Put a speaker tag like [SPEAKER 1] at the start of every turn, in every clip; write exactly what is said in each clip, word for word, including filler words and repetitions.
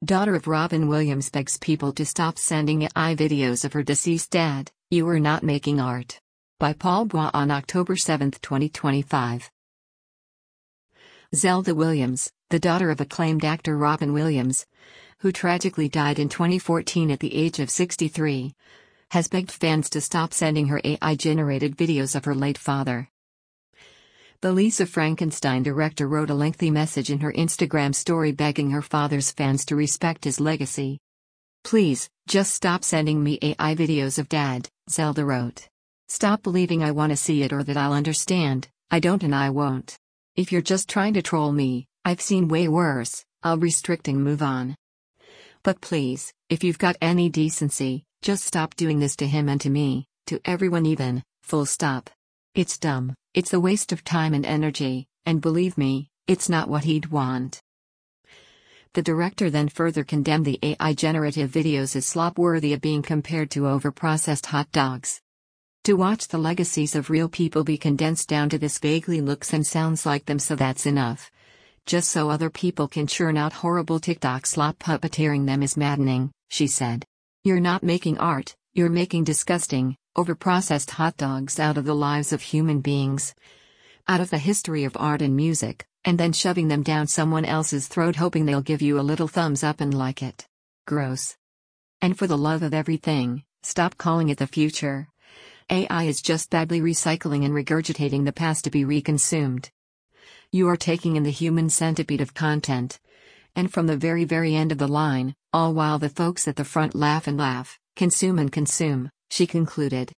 [SPEAKER 1] Daughter of Robin Williams begs people to stop sending A I videos of her deceased dad. You are not making art. By Paul Bois on October seventh, twenty twenty-five. Zelda Williams, the daughter of acclaimed actor Robin Williams, who tragically died in twenty fourteen at the age of sixty-three, has begged fans to stop sending her A I-generated videos of her late father. The Lisa Frankenstein director wrote a lengthy message in her Instagram story begging her father's fans to respect his legacy. "Please, just stop sending me A I videos of Dad," Zelda wrote. "Stop believing I want to see it or that I'll understand. I don't and I won't. If you're just trying to troll me, I've seen way worse. I'll restrict and move on. But please, if you've got any decency, just stop doing this to him and to me, to everyone even, full stop. It's dumb, it's a waste of time and energy, and believe me, it's not what he'd want." The director then further condemned the A I-generative videos as slop worthy of being compared to overprocessed hot dogs. "To watch the legacies of real people be condensed down to this vaguely looks and sounds like them, so that's enough. Just so other people can churn out horrible TikTok slop puppeteering them is maddening," she said. "You're not making art, you're making disgusting, overprocessed hot dogs out of the lives of human beings. Out of the history of art and music, and then shoving them down someone else's throat hoping they'll give you a little thumbs up and like it. Gross. And for the love of everything, stop calling it the future. A I is just badly recycling and regurgitating the past to be reconsumed. You are taking in the human centipede of content. And from the very very end of the line, all while the folks at the front laugh and laugh, consume and consume," she concluded.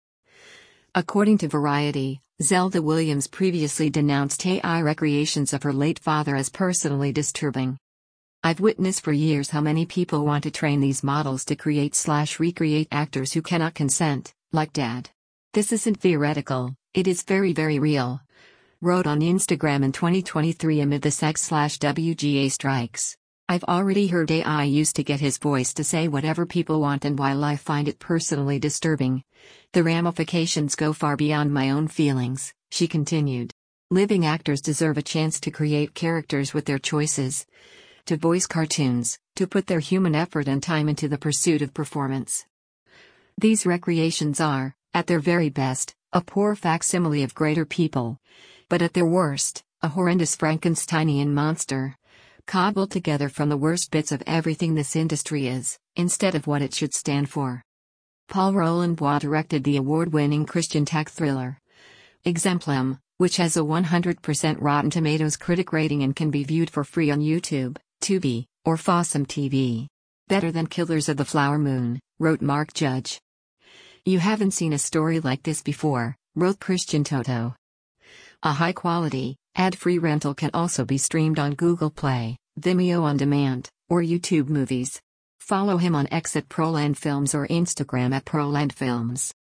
[SPEAKER 1] According to Variety, Zelda Williams previously denounced A I recreations of her late father as personally disturbing. "I've witnessed for years how many people want to train these models to create slash recreate actors who cannot consent, like Dad. This isn't theoretical, it is very very real," wrote on Instagram in twenty twenty-three amid the sex slash W G A strikes. "I've already heard A I used to get his voice to say whatever people want, and while I find it personally disturbing, the ramifications go far beyond my own feelings," she continued. "Living actors deserve a chance to create characters with their choices, to voice cartoons, to put their human effort and time into the pursuit of performance. These recreations are, at their very best, a poor facsimile of greater people, but at their worst, a horrendous Frankensteinian monster, cobbled together from the worst bits of everything this industry is, instead of what it should stand for." Paul Roland Bois directed the award-winning Christian tech thriller Exemplum, which has a one hundred percent Rotten Tomatoes critic rating and can be viewed for free on YouTube, Tubi, or Fossum T V. "Better than Killers of the Flower Moon," wrote Mark Judge. "You haven't seen a story like this before," wrote Christian Toto. A high-quality, ad-free rental can also be streamed on Google Play, Vimeo On Demand, or YouTube Movies. Follow him on X at Proland Films or Instagram at Proland Films.